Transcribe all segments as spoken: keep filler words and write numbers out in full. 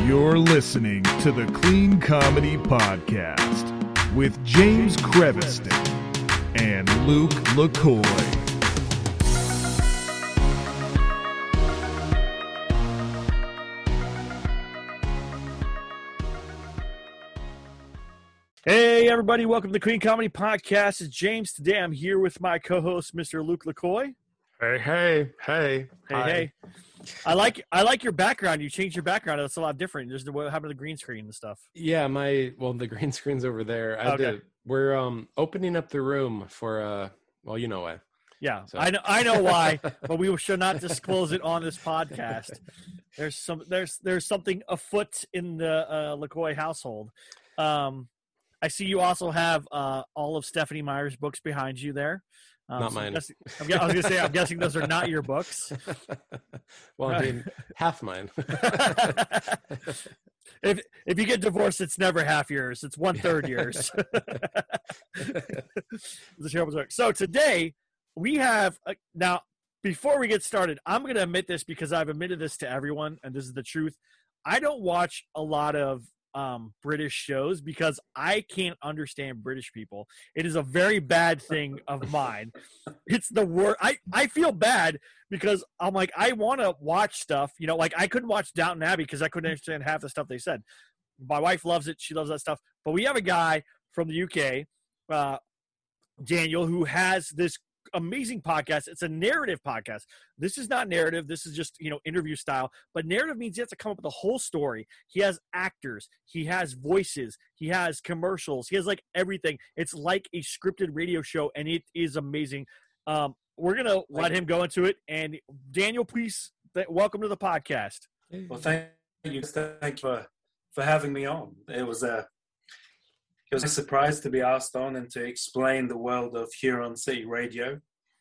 You're listening to the Clean Comedy Podcast with James Creviston and Luke LaCoy. Hey, everybody. Welcome to the Clean Comedy Podcast. It's James. Today I'm here with my co-host, Mister Luke LaCoy. Hey, hey, hey. Hey, Hi. hey. I like I like your background. You changed your background. It's a lot different. There's the, what happened to the green screen and stuff. Yeah, my, well, the green screen's over there. I Okay. did. We're um opening up the room for, uh, well, you know why. Yeah, So. I know I know why, but we should not disclose it on this podcast. There's some there's there's something afoot in the uh, LaCoy household. Um, I see you also have uh, all of Stephanie Meyer's books behind you there. Um, Not so mine. I'm guessing, I'm, gu- I was going to say, I'm guessing those are not your books. Well, I mean, half mine. if if you get divorced, it's never half yours. It's one third yours. It's a terrible joke. So today we have uh, now. Before we get started, I'm going to admit this because I've admitted this to everyone, and this is the truth. I don't watch a lot of um, British shows because I can't understand British people. It is a very bad thing of mine. It's the worst. I, I feel bad because I'm like, I want to watch stuff, you know, like I couldn't watch Downton Abbey because I couldn't understand half the stuff they said. My wife loves it. She loves that stuff. But we have a guy from the U K, uh, Daniel, who has this amazing podcast. It's a narrative podcast. This is not narrative. This is just, you know, interview style. But narrative means you have to come up with a whole story. He has actors. He has voices. He has commercials. He has like everything. It's like a scripted radio show, and it is amazing. Um, we're going to let him go into it. And Daniel, please, th- welcome to the podcast. Well, thank you. Thank you for, for having me on. It was a it was a surprise to be asked on and to explain the world of Huron City Radio.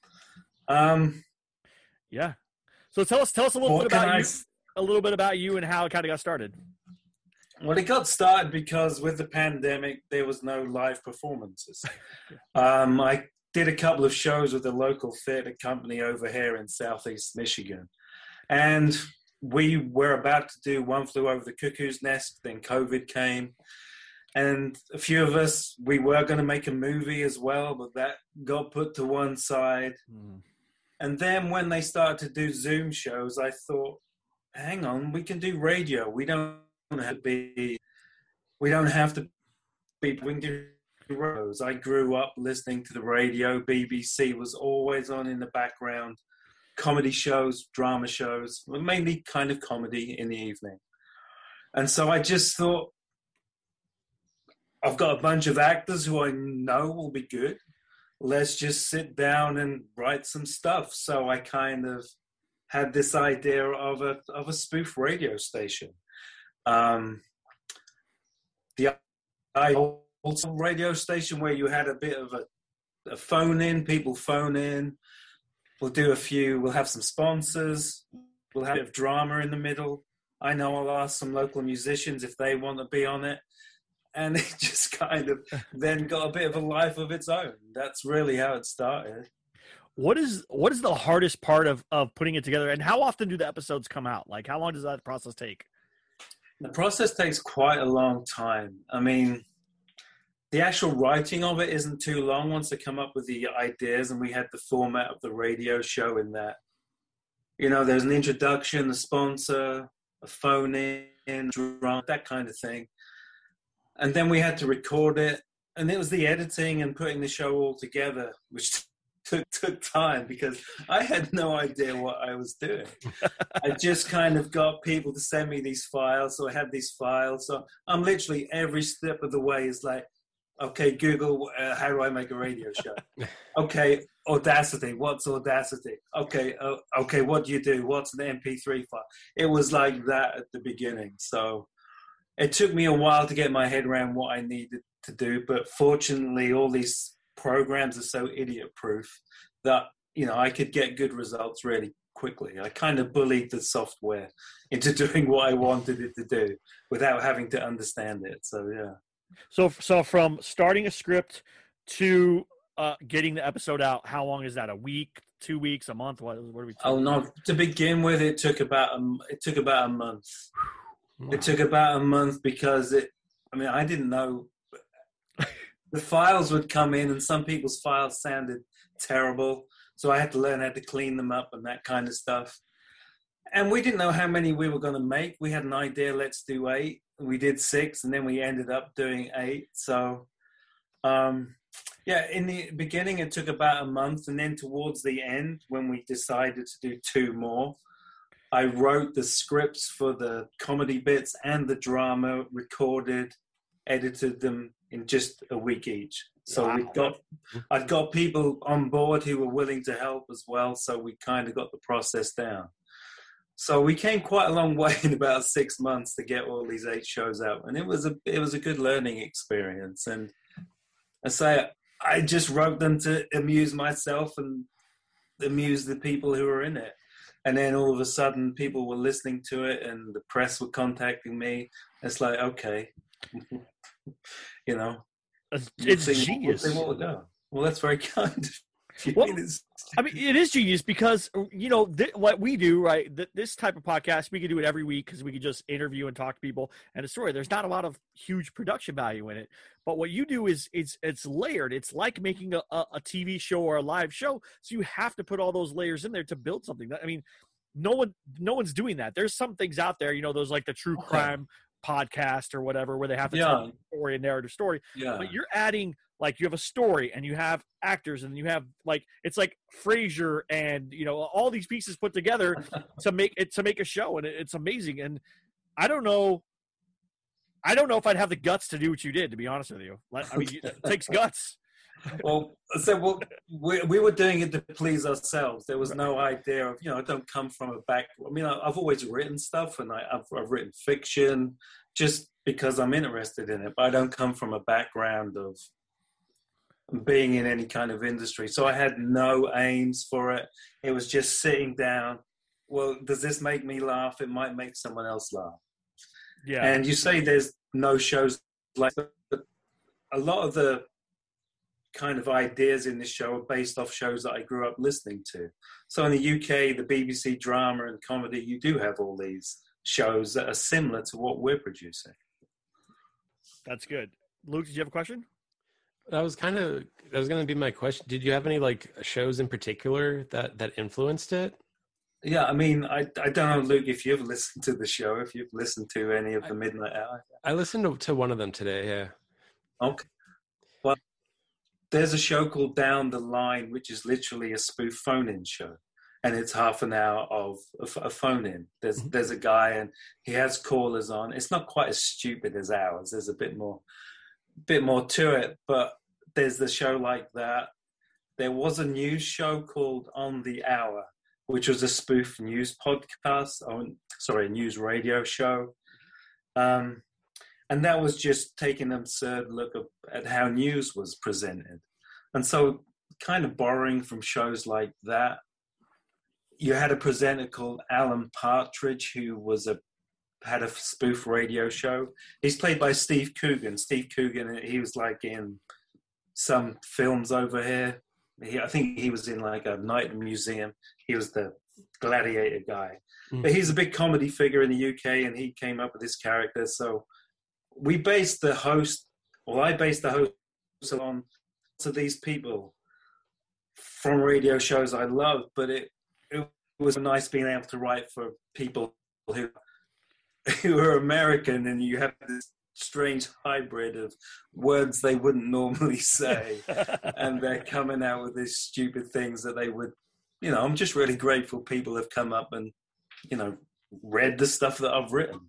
Um, yeah. So tell us tell us a little what bit can about I you, s- a little bit about you and how it kind of got started. Well, it got started because with the pandemic, there was no live performances. Um, I did a couple of shows with a local theater company over here in Southeast Michigan, and we were about to do One Flew Over the Cuckoo's Nest. Then COVID came. And a few of us, we were going to make a movie as well, but that got put to one side. Mm. And then when they started to do Zoom shows, I thought, hang on, we can do radio. We don't have to be, we don't have to be, we can do shows. I grew up listening to the radio. B B C was always on in the background. Comedy shows, drama shows, mainly kind of comedy in the evening. And so I just thought, I've got a bunch of actors who I know will be good. Let's just sit down and write some stuff. So I kind of had this idea of a of a spoof radio station. Um, the old radio station where you had a bit of a, a phone in, people phone in. We'll do a few. We'll have some sponsors. We'll have a bit of drama in the middle. I know I'll ask some local musicians if they want to be on it. And it just kind of then got a bit of a life of its own. That's really how it started. What is what is the hardest part of, of putting it together, and how often do the episodes come out? Like, how long does that process take? The process takes quite a long time. I mean, the actual writing of it isn't too long once they come up with the ideas, and we had the format of the radio show in that. You know, there's an introduction, a sponsor, a phone in, drum, that kind of thing. And then we had to record it, and it was the editing and putting the show all together, which took took time because I had no idea what I was doing. I just kind of got people to send me these files, so I had these files. So I'm literally every step of the way is like, okay, Google, uh, how do I make a radio show? Okay, Audacity. What's Audacity? Okay, uh, okay, what do you do? What's an M P three file? It was like that at the beginning, so. It took me a while to get my head around what I needed to do, but fortunately all these programs are so idiot-proof that, you know, I could get good results really quickly. I kind of bullied the software into doing what I wanted it to do without having to understand it. So, yeah. So, so from starting a script to uh, getting the episode out, how long is that? A week, two weeks, a month? What, what are we? Oh no! To begin with, it took about a, it took about a month. Wow. It took about a month because it, I mean, I didn't know. The files would come in and some people's files sounded terrible. So I had to learn how to clean them up and that kind of stuff. And we didn't know how many we were going to make. We had an idea, let's do eight. We did six, and then we ended up doing eight. So, um, yeah, in the beginning, it took about a month. And then towards the end, when we decided to do two more, I wrote the scripts for the comedy bits and the drama, recorded, edited them in just a week each. So wow. we got, I've got people on board who were willing to help as well. So we kind of got the process down. So we came quite a long way in about six months to get all these eight shows out, and it was a it was a good learning experience. And I say I just wrote them to amuse myself and amuse the people who were in it. And then all of a sudden, people were listening to it, and the press were contacting me. It's like, okay, you know, it's, we'll it's see, genius. We'll see what we'll go. Well, that's very kind. Well, I mean, it is genius because, you know, th- what we do, right, th- this type of podcast, we can do it every week because we can just interview and talk to people and a story. There's not a lot of huge production value in it. But what you do is it's it's layered. It's like making a, a, a T V show or a live show. So you have to put all those layers in there to build something. I mean, no one no one's doing that. There's some things out there, you know, those like the true crime podcast or whatever where they have to yeah. tell a story, a narrative story. Yeah. But you're adding – like you have a story and you have actors and you have like it's like Frasier and you know all these pieces put together to make it to make a show, and it, it's amazing. And I don't know, I don't know if I'd have the guts to do what you did, to be honest with you. I mean, it takes guts. Well, so well, we we were doing it to please ourselves. There was no idea of you know I don't come from a back. I mean, I, I've always written stuff and I, I've, I've written fiction just because I'm interested in it, but I don't come from a background of being in any kind of industry. So I had no aims for it. It was just sitting down. Well, does this make me laugh? It might make someone else laugh. Yeah. And you say there's no shows like that, but a lot of the kind of ideas in this show are based off shows that I grew up listening to. So in the U K, the B B C drama and comedy, you do have all these shows that are similar to what we're producing. That's good. Luke, did you have a question? That was kind of that was going to be my question. Did you have any like shows in particular that that influenced it? Yeah, I mean, I I don't know, Luke, if you've listened to the show, if you've listened to any of the Midnight Hour. I listened to, to one of them today. Yeah. Okay. Well, there's a show called Down the Line, which is literally a spoof phone-in show, and it's half an hour of a, a phone-in. There's mm-hmm. there's a guy and he has callers on. It's not quite as stupid as ours. There's a bit more. bit more to it, but there's the show like that. There was a news show called On the Hour, which was a spoof news podcast, or sorry, a news radio show. Um, and that was just taking an absurd look at how news was presented. And so kind of borrowing from shows like that, you had a presenter called Alan Partridge, who was a had a spoof radio show. He's played by Steve Coogan. Steve Coogan, he was like in some films over here. He, I think he was in like a night in a museum. He was the gladiator guy. Mm-hmm. But he's a big comedy figure in the U K, and he came up with this character. So we based the host, well, I based the host on to these people from radio shows I loved, but it, it was nice being able to write for people who who are American, and you have this strange hybrid of words they wouldn't normally say, and they're coming out with these stupid things that they would, you know, I'm just really grateful people have come up and, you know, read the stuff that I've written.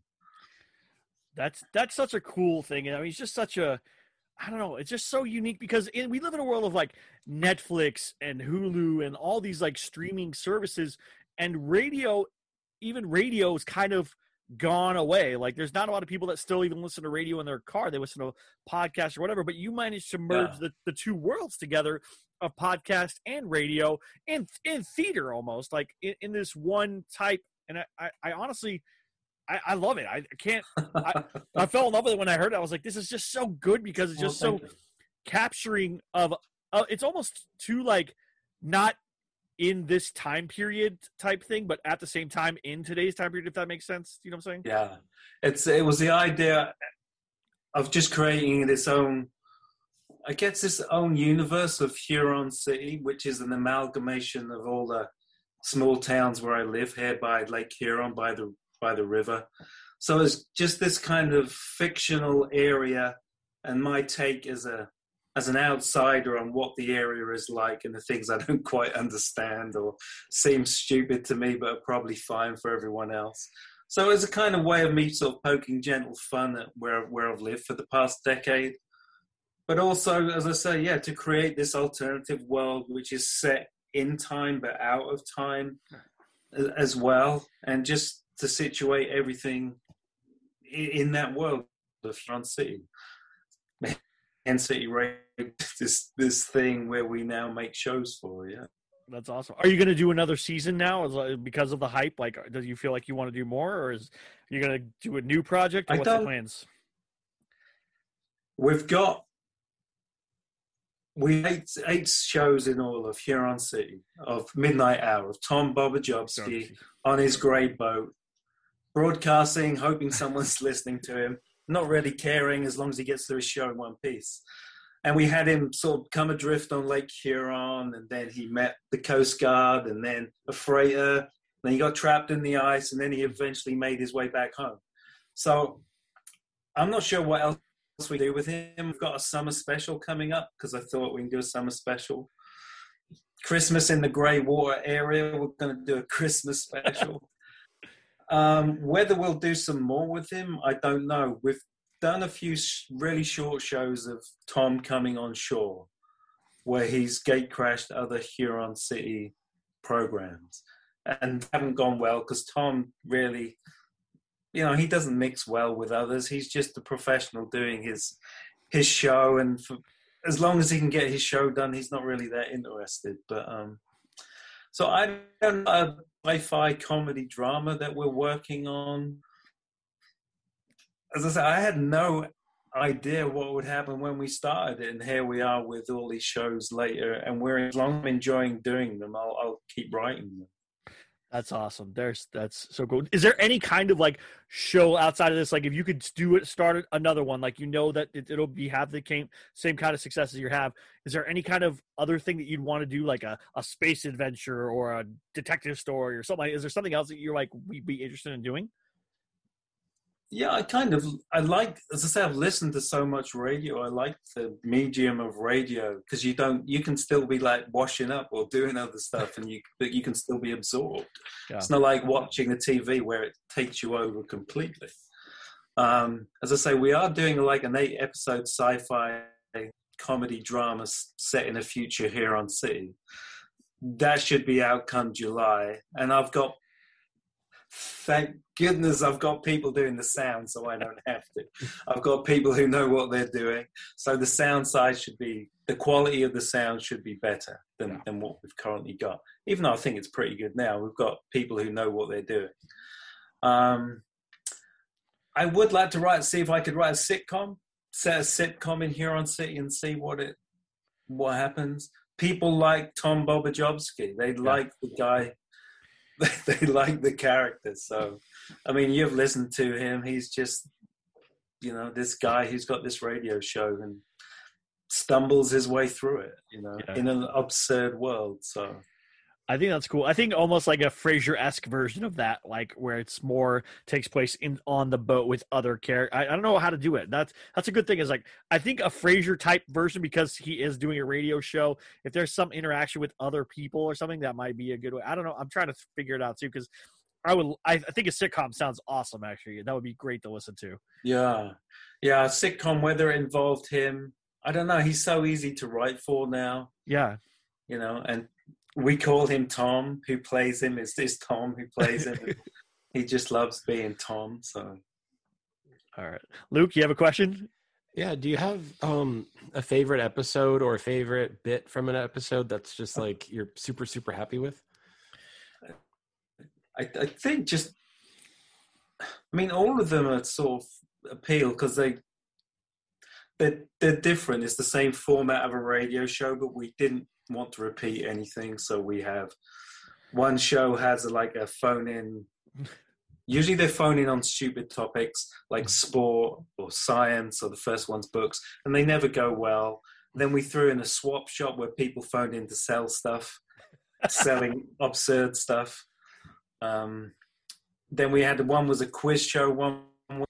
That's, that's such a cool thing. And I mean, it's just such a, I don't know, it's just so unique because in, we live in a world of like Netflix and Hulu and all these like streaming services, and radio, even radio is kind of gone away. Like there's not a lot of people that still even listen to radio in their car. They listen to podcasts or whatever, but you managed to merge yeah. the, the two worlds together of podcast and radio and in theater almost like in, in this one type. And I, I, I honestly, I, I love it. I can't, I, I fell in love with it when I heard it. I was like, this is just so good because it's just well, so you. capturing of, uh, it's almost too like not in this time period type thing, but at the same time in today's time period, if that makes sense. You know what I'm saying? Yeah, it's it was the idea of just creating this own, I guess, this own universe of Huron City, which is an amalgamation of all the small towns where I live here by Lake Huron, by the by the river. So it's just this kind of fictional area, and my take as a as an outsider on what the area is like and the things I don't quite understand or seem stupid to me, but are probably fine for everyone else. So it's a kind of way of me sort of poking gentle fun at where where I've lived for the past decade. But also, as I say, yeah, to create this alternative world which is set in time but out of time as well, and just to situate everything in that world of Huron City. And City Radio, this this thing where we now make shows for, yeah. That's awesome. Are you going to do another season now because of the hype? Like, do you feel like you want to do more, or is you going to do a new project, or I what's the don't- plans? We've got we eight eight shows in all of Huron City of Midnight Hour of Tom Bobajobski on his grey boat, broadcasting, hoping someone's listening to him, not really caring as long as he gets through his show in one piece. And we had him sort of come adrift on Lake Huron, and then he met the Coast Guard, and then a freighter. Then he got trapped in the ice, and then he eventually made his way back home. So I'm not sure what else we do with him. We've got a summer special coming up because I thought we can do a summer special. Christmas in the Grey Water area, we're going to do a Christmas special. um, whether we'll do some more with him, I don't know. We've done a few really short shows of Tom coming on shore where he's gate crashed other Huron City programs and haven't gone well because Tom really, you know, he doesn't mix well with others. He's just a professional doing his his show, and for, as long as he can get his show done, he's not really that interested. But um, so I don't know, a sci-fi comedy drama that we're working on. As I said, I had no idea what would happen when we started it, and here we are with all these shows later, and we're as long as I'm enjoying doing them, I'll, I'll keep writing them. That's awesome. There's that's so cool. Is there any kind of like show outside of this? Like if you could do it, start another one, like you know that it, it'll be have the same same kind of success as you have. Is there any kind of other thing that you'd want to do, like a, a space adventure or a detective story or something? Like, is there something else that you're like we'd be interested in doing? Yeah, I kind of, I like, as I say, I've listened to so much radio. I like the medium of radio because you don't, you can still be like washing up or doing other stuff, and you, but you can still be absorbed. Yeah. It's not like watching the T V where it takes you over completely. Um, as I say, we are doing like an eight episode sci-fi comedy drama set in a future Huron City. That should be out come July. And I've got, thank goodness I've got people doing the sound so I don't have to. I've got people who know what they're doing. So the sound side should be, the quality of the sound should be better than, yeah. than what we've currently got. Even though I think it's pretty good now, we've got people who know what they're doing. Um, I would like to write, see if I could write a sitcom, set a sitcom in Huron City and see what it, what happens. People like Tom Bobajobski. They yeah. like the guy. They like the character. So, I mean, you've listened to him. He's just, you know, this guy who's got this radio show and stumbles his way through it, you know, yeah. in an absurd world. So I think that's cool. I think almost like a Frasier-esque version of that, like where it's more takes place in on the boat with other characters. I, I don't know how to do it. That's that's a good thing. Is like I think a Frasier type version because he is doing a radio show. If there's some interaction with other people or something, that might be a good way. I don't know. I'm trying to figure it out too because I would. I, I think a sitcom sounds awesome. Actually, that would be great to listen to. Yeah, yeah. A sitcom, whether it involved him, I don't know. He's so easy to write for now. Yeah, you know, and. We call him Tom, who plays him. It's this Tom who plays him. He just loves being Tom. So, all right, Luke, you have a question? Yeah. Do you have um, a favorite episode or a favorite bit from an episode that's just like you're super super happy with? I, I think just, I mean, all of them are sort of appeal because they they're, they're different. It's the same format of a radio show, but we didn't want to repeat anything. So we have one show has a, like a phone in. Usually they're phoning on stupid topics like sport or science, or the first one's books, and they never go well. Then we threw in a swap shop where people phoned in to sell stuff, selling absurd stuff. Um, then we had one was a quiz show. One was,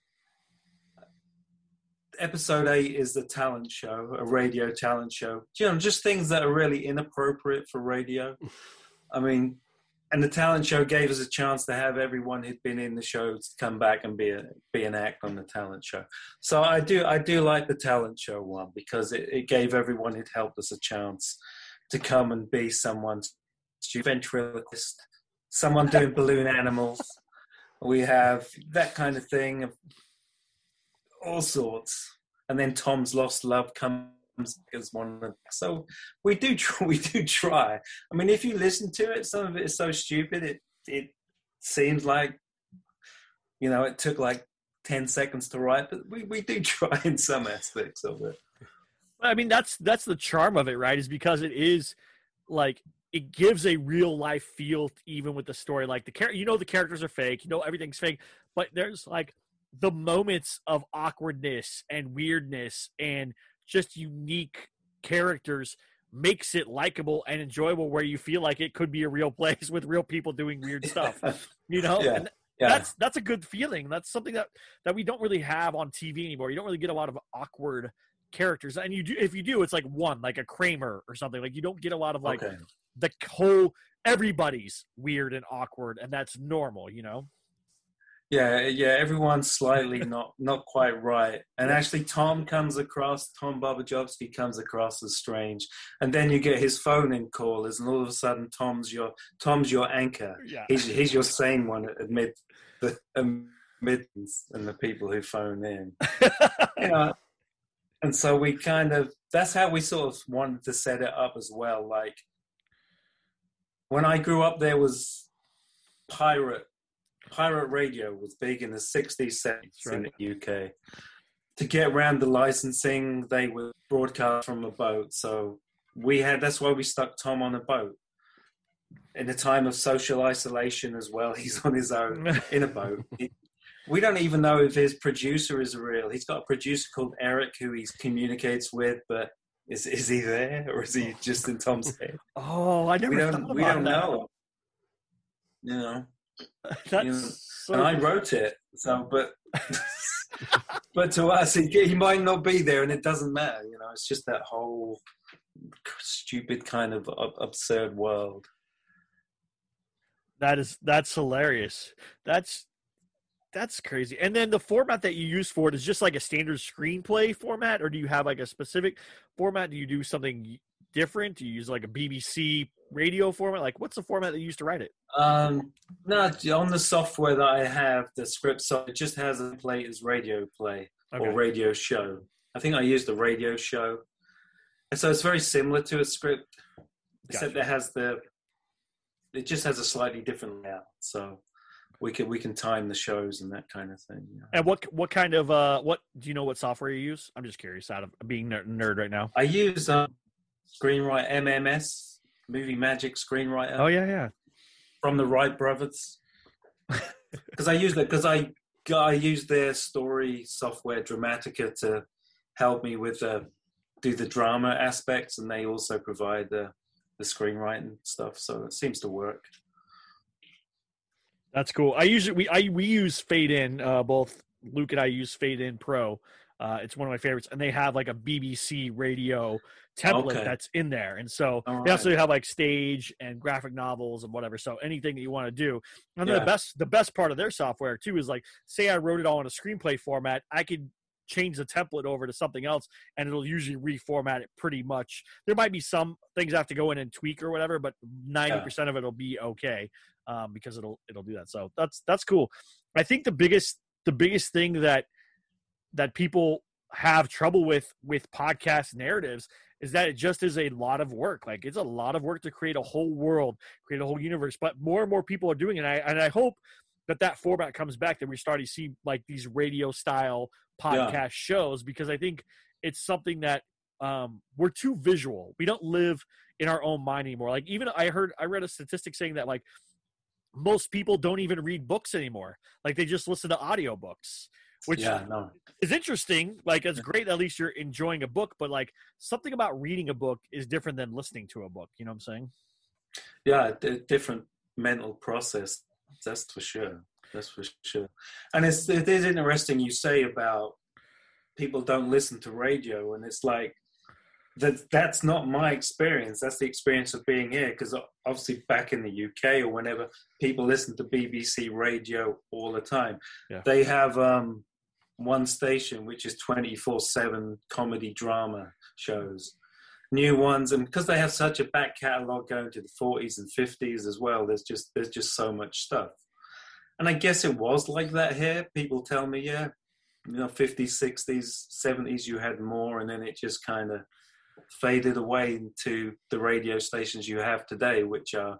episode eight is the talent show, a radio talent show. You know, just things that are really inappropriate for radio. I mean, and the talent show gave us a chance to have everyone who'd been in the show to come back and be a, be an act on the talent show. So I do I do like the talent show one because it, it gave everyone who'd helped us a chance to come and be someone, ventriloquist, someone doing balloon animals. We have that kind of thing, of all sorts. And then Tom's Lost Love comes as one of them. So we do try, we do try. I mean, if you listen to it, some of it is so stupid. It it seems like, you know, it took like ten seconds to write, but we, we do try in some aspects of it. I mean, that's that's the charm of it, right? Is because it is like it gives a real life feel even with the story. Like the char- you know the characters are fake, you know everything's fake, but there's like the moments of awkwardness and weirdness and just unique characters makes it likable and enjoyable, where you feel like it could be a real place with real people doing weird stuff, you know? Yeah, and yeah. that's, that's a good feeling. That's something that, that we don't really have on T V anymore. You don't really get a lot of awkward characters. And you do, if you do, it's like one, like a Kramer or something. Like you don't get a lot of like Okay. the whole, everybody's weird and awkward and that's normal, you know? Yeah, yeah, everyone's slightly not not quite right. And actually Tom comes across, Tom Bobajowski comes across as strange. And then you get his phone in callers and all of a sudden Tom's your Tom's your anchor. Yeah. He's he's your sane one amid the admittance and the people who phone in. You know, and so we kind of that's how we sort of wanted to set it up as well. Like when I grew up there was pirate Pirate radio was big in the sixties, seventies right. in the U K. To get around the licensing, they would broadcast from a boat. So we had, that's why we stuck Tom on a boat. In a time of social isolation as well, he's on his own in a boat. He, we don't even know if his producer is real. He's got a producer called Eric who he communicates with, but is is he there or is he just in Tom's head? Oh, I never We thought don't, about we don't that. know. You know. That's You know, so and I wrote it, so but but to us, he, he might not be there, and it doesn't matter. You know, it's just that whole stupid kind of ab- absurd world. That is that's hilarious. That's that's crazy. And then the format that you use for it is just like a standard screenplay format, or do you have like a specific format? Do you do something different? Do you use like a B B C radio format? Like, what's the format that you used to write it? Um, no, on the software that I have, the script, so it just has a play as radio play Okay. or radio show. I think I used the radio show, and so it's very similar to a script, except Gotcha. it has the. It just has a slightly different layout, so we can we can time the shows and that kind of thing. You know. And what what kind of uh what do you know what software you use? I'm just curious out of being nerd, nerd right now. I use um, Screenwriter M M S, Movie Magic Screenwriter. Oh yeah, yeah. From the Wright brothers, because I use that because I I use their story software Dramatica to help me with uh, do the drama aspects, and they also provide the the screenwriting stuff. So it seems to work. That's cool. I usually we I we use Fade In. Uh, both Luke and I use Fade In Pro. Uh, it's one of my favorites, and they have like a B B C radio template Okay. that's in there. And so All they also right. have like stage and graphic novels and whatever. So anything that you want to do. And then Yeah. the best the best part of their software too is like, say I wrote it all in a screenplay format, I could change the template over to something else and it'll usually reformat it pretty much. There might be some things I have to go in and tweak or whatever, but ninety percent of it will be okay. Um, because it'll it'll do that. So that's that's cool. I think the biggest the biggest thing that that people have trouble with with podcast narratives is that it just is a lot of work. Like it's a lot of work to create a whole world, create a whole universe. But more and more people are doing it. And I, and I hope that that format comes back, that we start to see like these radio style podcast Yeah. shows, because I think it's something that um, we're too visual. We don't live in our own mind anymore. Like even I heard, I read a statistic saying that like most people don't even read books anymore. Like they just listen to audiobooks, which Yeah, no. is interesting. Like it's great. At least you're enjoying a book, but like something about reading a book is different than listening to a book. You know what I'm saying? Yeah, d- different mental process. That's for sure. That's for sure. And it's it is interesting you say about people don't listen to radio, and it's like that. That's not my experience. That's the experience of being here, because obviously back in the U K or whenever, people listen to B B C radio all the time. Yeah. They have um, one station which is twenty-four seven comedy drama shows, new ones, and because they have such a back catalogue going to the forties and fifties as well, there's just there's just so much stuff. And I guess it was like that here. People tell me, yeah, you know, fifties, sixties, seventies, you had more, and then it just kind of faded away into the radio stations you have today, which are,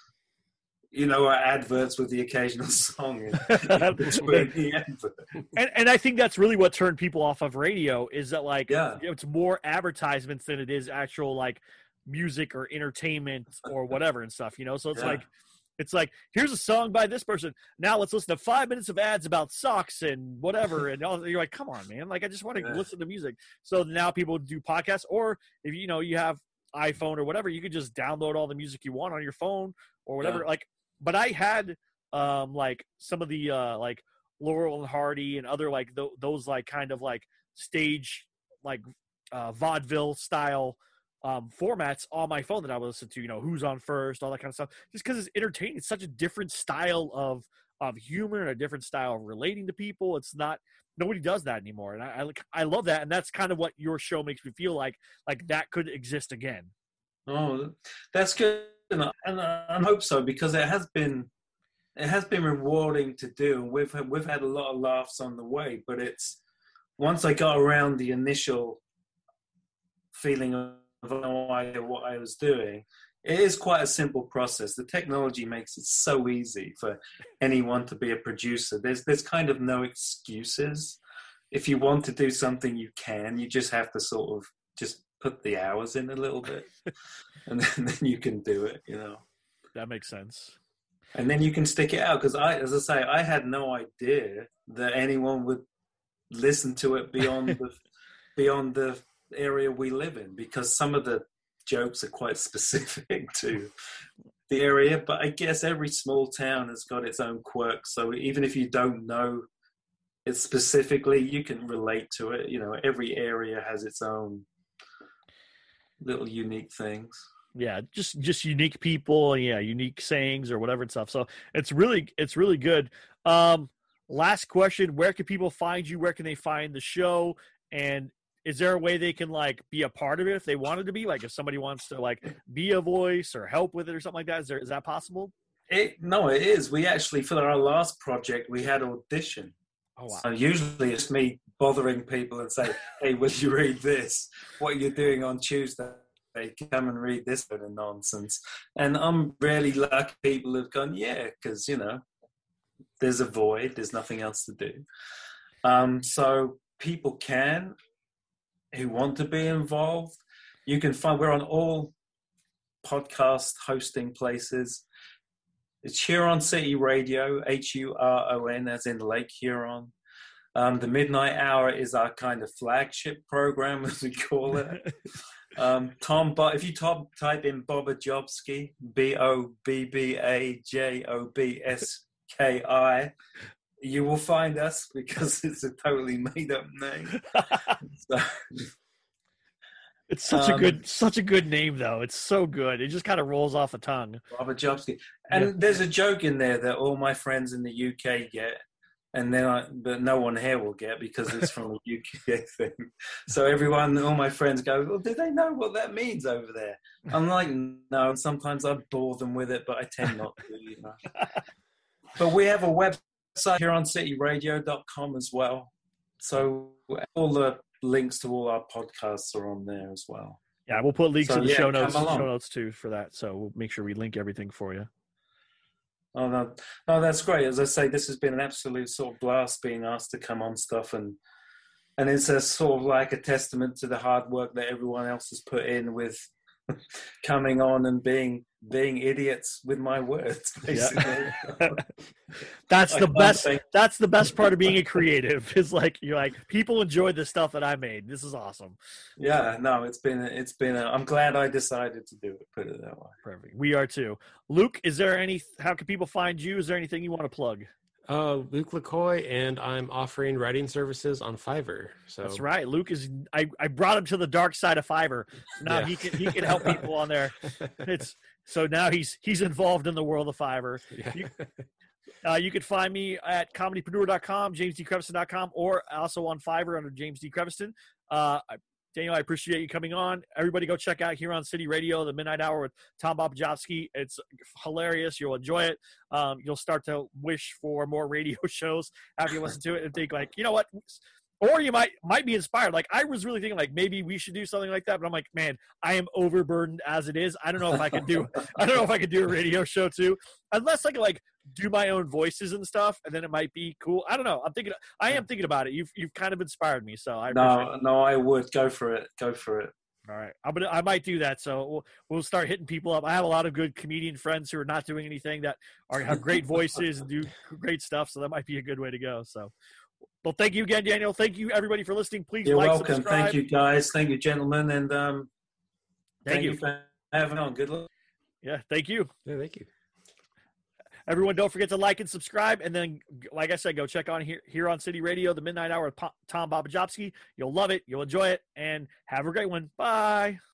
you know, are adverts with the occasional song in, in between the advert. And, and I think that's really what turned people off of radio is that like Yeah. it's more advertisements than it is actual like music or entertainment or whatever and stuff, you know? So it's Yeah. like, it's like, here's a song by this person. Now let's listen to five minutes of ads about socks and whatever. And all, you're like, come on, man. Like, I just want to Yeah. listen to music. So now people do podcasts, or if you know, you have iPhone or whatever, you could just download all the music you want on your phone or whatever. Yeah. Like, but I had um, like some of the uh, like Laurel and Hardy and other like th- those like kind of like stage, like uh, vaudeville style Um, formats on my phone that I would listen to, you know, Who's on First, all that kind of stuff, just because it's entertaining. It's such a different style of of humor and a different style of relating to people. It's not, nobody does that anymore, and I I, like, I love that, and that's kind of what your show makes me feel like, like that could exist again. Oh, that's good, and I, and I hope so, because it has been it has been rewarding to do, and we've had, we've had a lot of laughs on the way. But it's once I got around the initial feeling of no idea what I was doing, it is quite a simple process. The technology makes it so easy for anyone to be a producer. There's there's kind of no excuses. If you want to do something, you can. You just have to sort of just put the hours in a little bit, and then, then you can do it, you know. That makes sense. And then you can stick it out, because I, as I say, I had no idea that anyone would listen to it beyond the beyond the area we live in, because some of the jokes are quite specific to the area. But I guess every small town has got its own quirks, so even if you don't know it specifically, you can relate to it. You know, every area has its own little unique things. Yeah, just just unique people, yeah, unique sayings or whatever and stuff. So it's really it's really good. Um, last question: where can people find you? Where can they find the show? And is there a way they can like be a part of it if they wanted to be? Like if somebody wants to like be a voice or help with it or something like that, is there is that possible? It no, it is. We actually, for our last project, we had audition. Oh wow! So usually it's me bothering people and say, "Hey, will you read this? What are you doing on Tuesday? Come and read this bit of nonsense." And I'm really lucky people have gone, yeah, because, you know, there's a void, there's nothing else to do. Um, so people can, who want to be involved, you can find, we're on all podcast hosting places. It's Huron City Radio, H U R O N, as in Lake Huron. Um, the Midnight Hour is our kind of flagship program, as we call it. Um, Tom, but if you top, type in Bobajobski, B O B B A J O B S K I, you will find us, because it's a totally made-up name. So, It's such um, a good such a good name though. It's so good. It just kind of rolls off the tongue. Bobajobski, and Yeah. there's a joke in there that all my friends in the U K get, and then I, but no one here will get, because it's from a U K thing. So everyone, all my friends go, well, do they know what that means over there? I'm like, no, and sometimes I bore them with it, but I tend not to, you know. But we have a website, huron city radio dot com, as well. So all the links to all our podcasts are on there as well. Yeah, we'll put links So, in the yeah, show come notes along. show notes too for that. So we'll make sure we link everything for you. Oh, no, no, that's great. As I say, this has been an absolute sort of blast being asked to come on stuff and and it's a sort of like a testament to the hard work that everyone else has put in with coming on and being being idiots with my words, basically. Yeah. That's the I best. think- That's the best part of being a creative. Is like you're like people enjoy the stuff that I made. This is awesome. Yeah, no, it's been it's been. A, I'm glad I decided to do it. Put it that way. Perfect. We are too. Luke, is there any? How can people find you? Is there anything you want to plug? Uh, Luke LaCoy, and I'm offering writing services on Fiverr. So That's right. Luke is. I, I brought him to the dark side of Fiverr. So now Yeah. he can he can help people on there. It's so now he's he's involved in the world of Fiverr. Yeah. You, uh, you can find me at comedypreneur dot com, james d creviston dot com, or also on Fiverr under James D. Creviston. Uh, I- Daniel, I appreciate you coming on. Everybody go check out Huron City Radio, the Midnight Hour with Tom Bobajowski. It's hilarious. You'll enjoy it. Um, you'll start to wish for more radio shows after you listen to it and think like, you know what? Or you might might be inspired. Like I was really thinking like maybe we should do something like that, but I'm like, man, I am overburdened as it is. I don't know if I could do I don't know if I could do a radio show too. Unless I could like do my own voices and stuff, and then it might be cool. I don't know. I'm thinking I am thinking about it. You've you've kind of inspired me. So I appreciate No, it. no, I would go for it. Go for it. All right, I'm gonna. I might do that. So we'll, we'll start hitting people up. I have a lot of good comedian friends who are not doing anything that are have great voices and do great stuff. So that might be a good way to go. So, well, thank you again, Daniel. Thank you, everybody, for listening. Please You're like, welcome. subscribe. Thank you, guys. Thank you, gentlemen, and um, Thank, thank you. you for having on. Good luck. Yeah, thank you, Yeah, thank you. everyone. Don't forget to like and subscribe, and then, like I said, go check on here here on City Radio, the Midnight Hour with Po- Tom Bobajowski. You'll love it. You'll enjoy it, and have a great one. Bye.